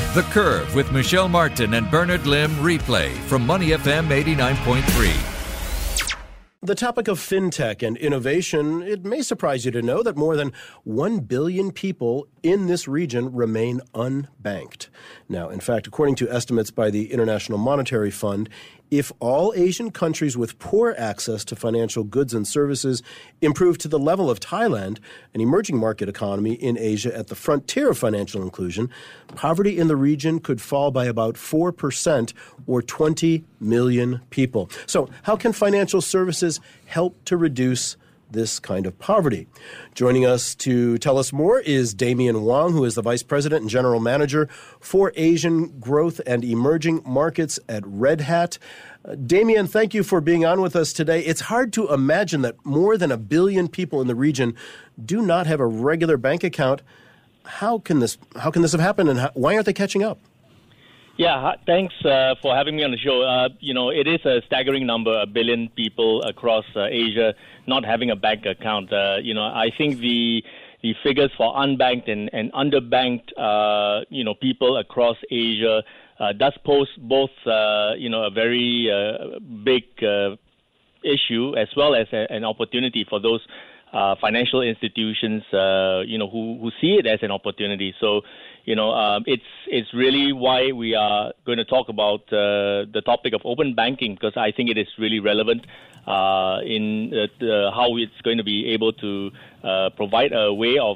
The Curve with Michelle Martin and Bernard Lim replay from Money FM 89.3. The topic of fintech and innovation, it may surprise you to know that more than 1 billion people in this region remain unbanked. Now, in fact, according to estimates by the International Monetary Fund, if all Asian countries with poor access to financial goods and services improve to the level of Thailand, an emerging market economy in Asia at the frontier of financial inclusion, poverty in the region could fall by about 4% or 20 million people. So how can financial services help to reduce this kind of poverty? Joining us to tell us more is Damien Wong, who is the Vice President and General Manager for Asian Growth and Emerging Markets at Red Hat. Damien, thank you for being on with us today. It's hard to imagine that more than 1 billion people in the region do not have a regular bank account. How can this have happened, and why aren't they catching up? Yeah, thanks for having me on the show. It is a staggering number, 1 billion people across Asia not having a bank account. I think the figures for unbanked and underbanked, people across Asia does pose both, a very big issue as well as an opportunity for those financial institutions, who see it as an opportunity. So, it's really why we are going to talk about the topic of open banking, because I think it is really relevant in how it's going to be able to provide a way of,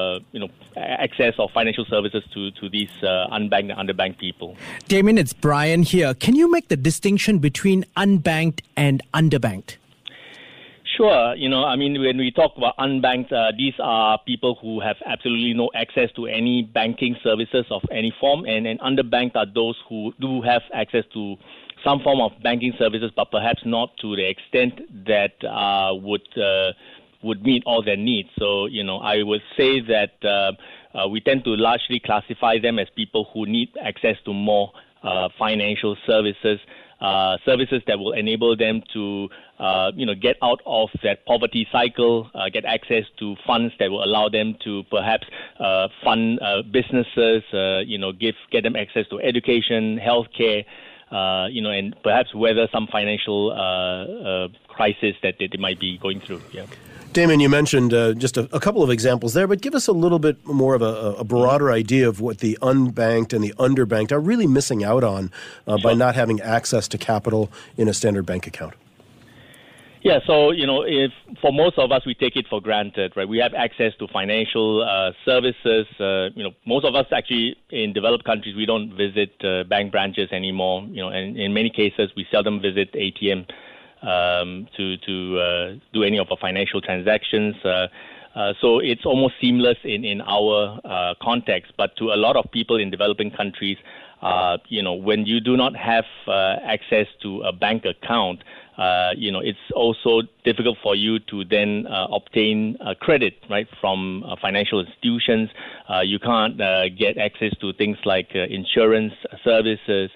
access of financial services to these unbanked and underbanked people. Damien, it's Brian here. Can you make the distinction between unbanked and underbanked? Sure. When we talk about unbanked, these are people who have absolutely no access to any banking services of any form, and underbanked are those who do have access to some form of banking services, but perhaps not to the extent that would meet all their needs. So, I would say that we tend to largely classify them as people who need access to more financial services. Services that will enable them to, get out of that poverty cycle, get access to funds that will allow them to perhaps fund businesses, get them access to education, healthcare, and perhaps weather some financial crisis that they might be going through. Yeah. Damien, you mentioned just a couple of examples there, but give us a little bit more of a broader idea of what the unbanked and the underbanked are really missing out on by not having access to capital in a standard bank account. Yeah, so, if for most of us, we take it for granted, right? We have access to financial services. Most of us actually in developed countries, we don't visit bank branches anymore, and in many cases, we seldom visit ATM to do any of our financial transactions. So it's almost seamless in our context. But to a lot of people in developing countries, when you do not have access to a bank account, it's also difficult for you to then obtain credit, right, from financial institutions. You can't get access to things like insurance services.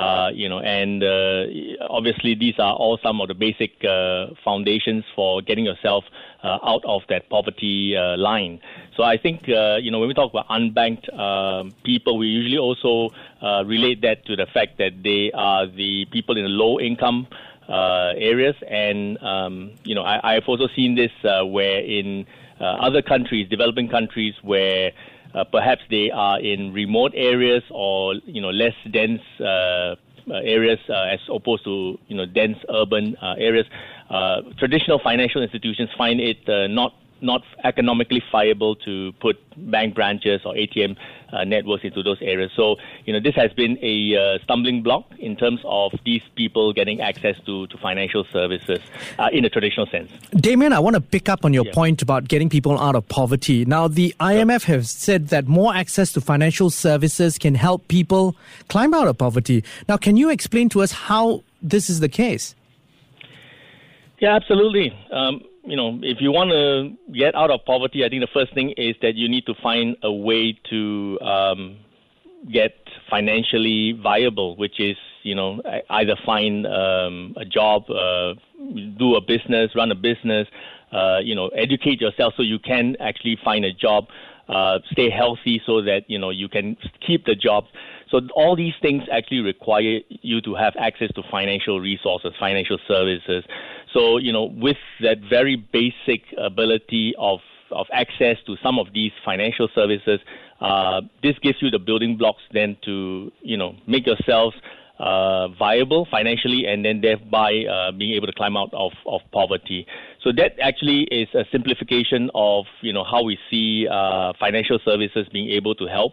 Obviously these are all some of the basic foundations for getting yourself out of that poverty line. So I think, when we talk about unbanked people, we usually also relate that to the fact that they are the people in the low income areas. And, I've also seen this where in other countries, developing countries, where perhaps they are in remote areas or, less dense areas as opposed to, dense urban areas. Traditional financial institutions find it not economically viable to put bank branches or ATM networks into those areas. So, this has been a stumbling block in terms of these people getting access to financial services in a traditional sense. Damien, I want to pick up on your point about getting people out of poverty. Now, the IMF has said that more access to financial services can help people climb out of poverty. Now, can you explain to us how this is the case? Yeah, absolutely. If you want to get out of poverty, I think the first thing is that you need to find a way to get financially viable, which is, either find a job, do a business, run a business, educate yourself so you can actually find a job stay healthy so that, you can keep the job. So all these things actually require you to have access to financial resources, financial services. So, with that very basic ability of access to some of these financial services, this gives you the building blocks then to, make yourselves viable financially, and then thereby being able to climb out of poverty. So that actually is a simplification of, how we see financial services being able to help,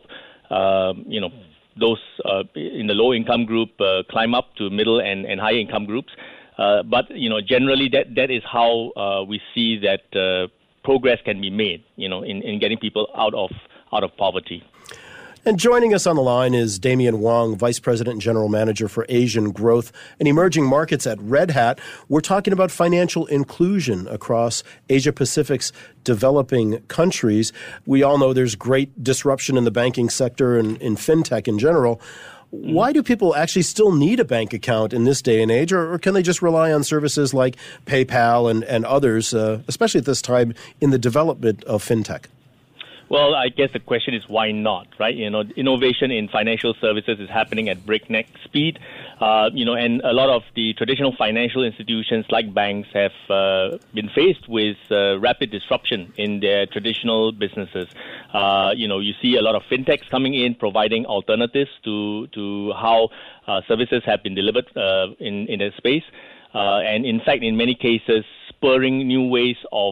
those in the low income group climb up to middle and high income groups. But generally that is how we see that progress can be made, in getting people out of poverty. And joining us on the line is Damien Wong, Vice President and General Manager for Asian Growth and Emerging Markets at Red Hat. We're talking about financial inclusion across Asia-Pacific's developing countries. We all know there's great disruption in the banking sector and in fintech in general. Why do people actually still need a bank account in this day and age, or can they just rely on services like PayPal and others, especially at this time in the development of fintech? Well, I guess the question is why not, right? Innovation in financial services is happening at breakneck speed, and a lot of the traditional financial institutions like banks have been faced with rapid disruption in their traditional businesses. You see a lot of fintechs coming in, providing alternatives to how services have been delivered in that space. And in fact, in many cases, spurring new ways of,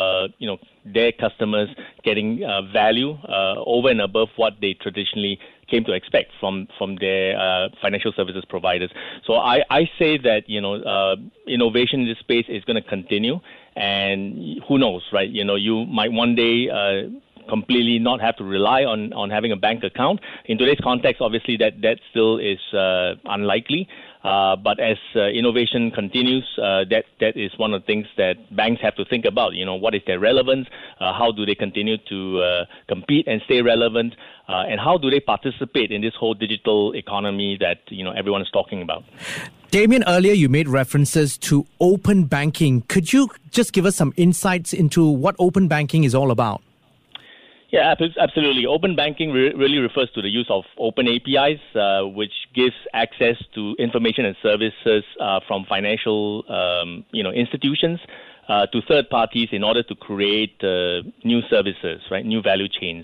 their customers getting value over and above what they traditionally came to expect from their financial services providers. So I say that, innovation in this space is going to continue, and who knows, right? You might one day completely not have to rely on having a bank account. In today's context, obviously, that still is unlikely. But as innovation continues, that is one of the things that banks have to think about. What is their relevance? How do they continue to compete and stay relevant? And how do they participate in this whole digital economy that everyone is talking about? Damien, earlier you made references to open banking. Could you just give us some insights into what open banking is all about? Yeah, absolutely. Open banking really refers to the use of open APIs, which gives access to information and services from financial, institutions to third parties in order to create new services, right? New value chains.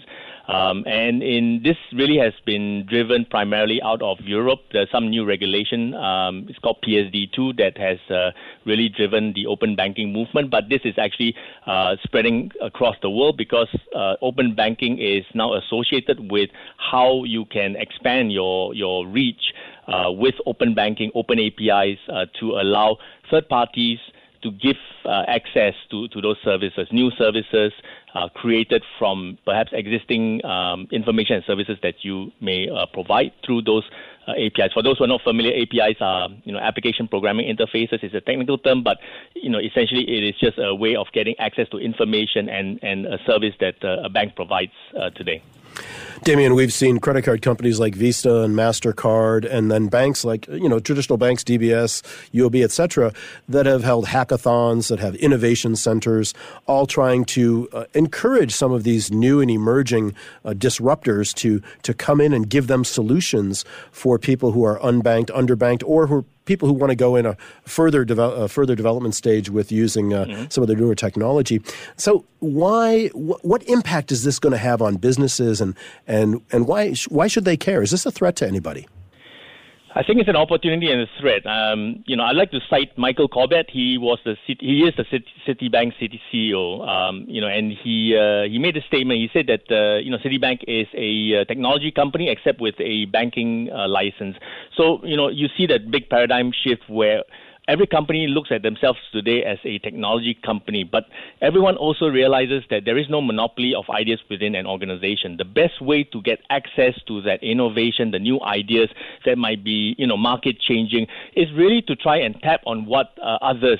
And this really has been driven primarily out of Europe. There's some new regulation. It's called PSD2 that has really driven the open banking movement. But this is actually spreading across the world because open banking is now associated with how you can expand your reach with open banking, open APIs to allow third parties to give access to those services, new services created from perhaps existing information and services that you may provide through those APIs. For those who are not familiar, APIs are application programming interfaces. It's a technical term, but essentially it is just a way of getting access to information and a service that a bank provides today. Damien, we've seen credit card companies like Visa and MasterCard, and then banks like, traditional banks, DBS, UOB, et cetera, that have held hackathons, that have innovation centers, all trying to encourage some of these new and emerging disruptors to come in and give them solutions for people who are unbanked, underbanked, or who people who want to go in a further development stage with using some of the newer technology. So what impact is this going to have on businesses, and why should they care? Is this a threat to anybody? I think it's an opportunity and a threat. I'd like to cite Michael Corbett. He is the Citibank CEO. And he made a statement. He said that Citibank is a technology company except with a banking license. So you see that big paradigm shift where every company looks at themselves today as a technology company, but everyone also realizes that there is no monopoly of ideas within an organization. The best way to get access to that innovation, the new ideas that might be, market changing, is really to try and tap on what others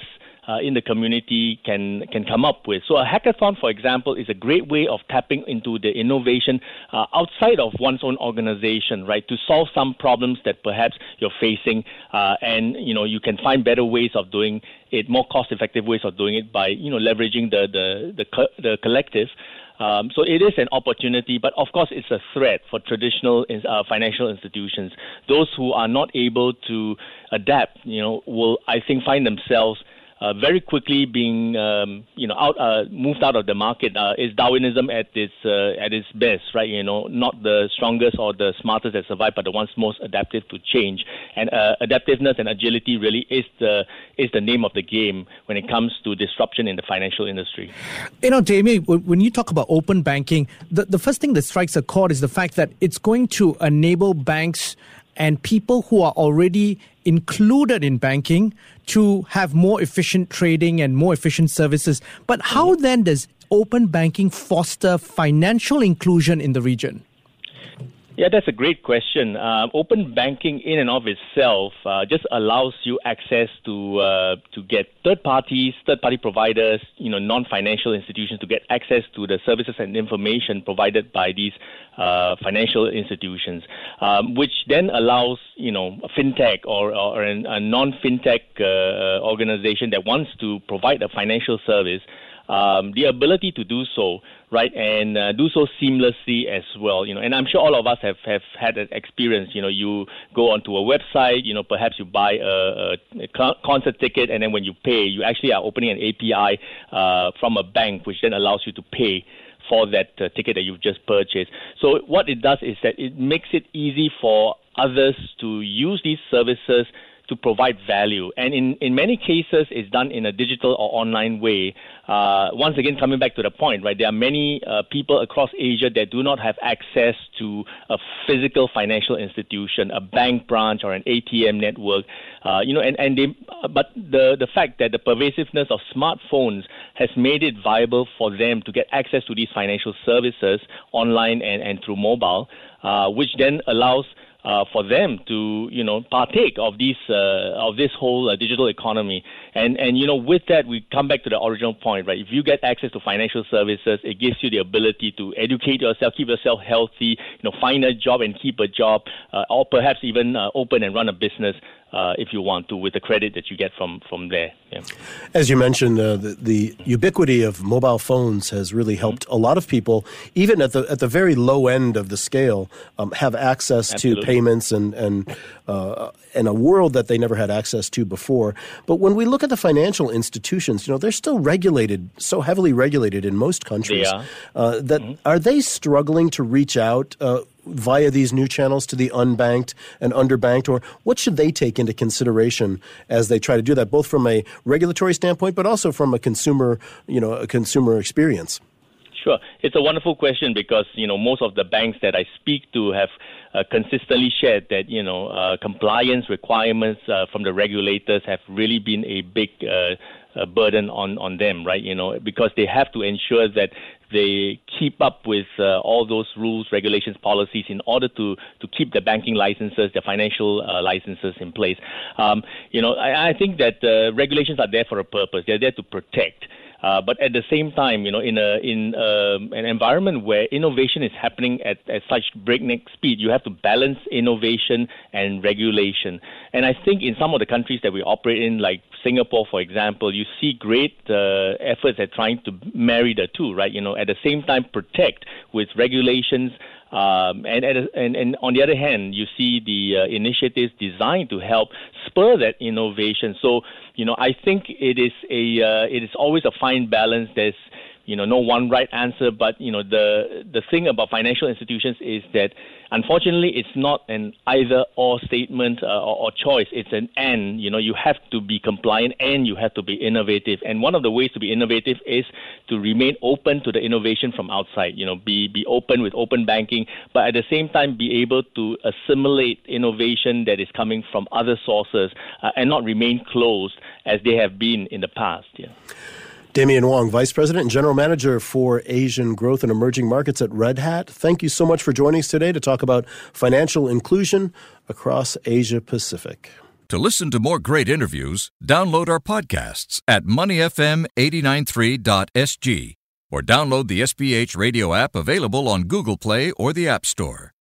in the community can come up with. So a hackathon, for example, is a great way of tapping into the innovation outside of one's own organization, right, to solve some problems that perhaps you're facing, and you can find better ways of doing it, more cost-effective ways of doing it by leveraging the collective. So it is an opportunity, but of course it's a threat for traditional financial institutions. Those who are not able to adapt, will, I think, find themselves very quickly being, moved out of the market. Is Darwinism at its best, right? Not the strongest or the smartest that survive, but the ones most adaptive to change. And adaptiveness and agility really is the name of the game when it comes to disruption in the financial industry. Damien, when you talk about open banking, the first thing that strikes a chord is the fact that it's going to enable banks and people who are already included in banking to have more efficient trading and more efficient services. But how then does open banking foster financial inclusion in the region? Yeah, that's a great question. Open banking in and of itself just allows you access to get third-party providers, non-financial institutions, to get access to the services and information provided by these financial institutions, which then allows, a fintech or a non-fintech organization that wants to provide a financial service the ability to do so, right, and do so seamlessly as well. And I'm sure all of us have had an experience. You go onto a website, perhaps you buy a concert ticket, and then when you pay, you actually are opening an API from a bank, which then allows you to pay for that ticket that you've just purchased. So what it does is that it makes it easy for others to use these services to provide value. And in many cases, it's done in a digital or online way. Once again, coming back to the point, right, there are many people across Asia that do not have access to a physical financial institution, a bank branch or an ATM network, but the fact that the pervasiveness of smartphones has made it viable for them to get access to these financial services online and through mobile, which then allows for them to, partake of this whole digital economy. And with that, we come back to the original point, right? If you get access to financial services, it gives you the ability to educate yourself, keep yourself healthy, find a job and keep a job, or perhaps even open and run a business if you want to, with the credit that you get from there. Yeah. As you mentioned, the ubiquity of mobile phones has really helped a lot of people, even at the very low end of the scale, have access Absolutely. to payments and a world that they never had access to before. But when we look at the financial institutions, they're still regulated, so heavily regulated in most countries. They are. Are they struggling to reach out via these new channels to the unbanked and underbanked, or what should they take into consideration as they try to do that, both from a regulatory standpoint, but also from a consumer experience? Sure. It's a wonderful question because, most of the banks that I speak to have consistently shared that, compliance requirements from the regulators have really been a big burden on them, right? Because they have to ensure that they keep up with all those rules, regulations, policies in order to keep the banking licenses, the financial licenses in place. I think that regulations are there for a purpose. They're there to protect. But at the same time, in an environment where innovation is happening at such breakneck speed, you have to balance innovation and regulation. And I think in some of the countries that we operate in, like Singapore, for example, you see great efforts at trying to marry the two, right? At the same time, protect with regulations. And on the other hand, you see the initiatives designed to help spur that innovation. So, I think it is always a fine balance. There's no one right answer, but the thing about financial institutions is that unfortunately it's not an either or statement or choice. It's an and. You have to be compliant and you have to be innovative. And one of the ways to be innovative is to remain open to the innovation from outside. Be open with open banking, but at the same time be able to assimilate innovation that is coming from other sources and not remain closed as they have been in the past. Yeah. Damien Wong, Vice President and General Manager for Asian Growth and Emerging Markets at Red Hat. Thank you so much for joining us today to talk about financial inclusion across Asia Pacific. To listen to more great interviews, download our podcasts at moneyfm893.sg or download the SPH radio app available on Google Play or the App Store.